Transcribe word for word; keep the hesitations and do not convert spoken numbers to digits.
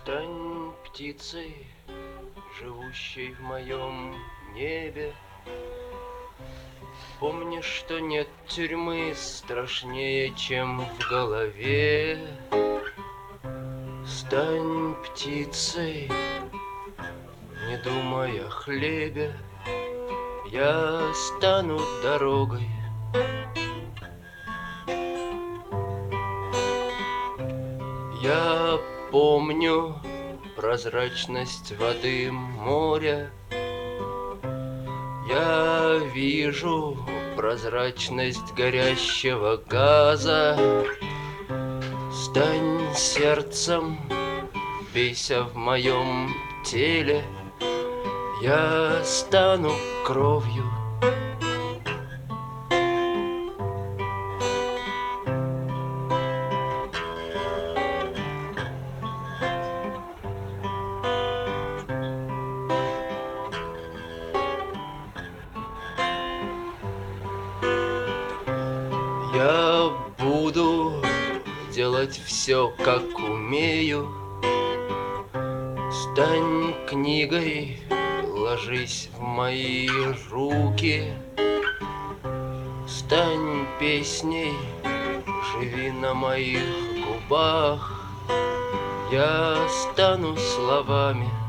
Стань птицей, живущей в моем небе. Помни, что нет тюрьмы страшнее, чем в голове. Стань птицей, не думай о хлебе. Я стану дорогой. Я помню прозрачность воды моря. Я вижу прозрачность горящего газа. Стань сердцем, бейся в моем теле. Я стану кровью. Я буду делать все, как умею. Стань книгой, ложись в мои руки. Стань песней, живи на моих губах. Я стану словами.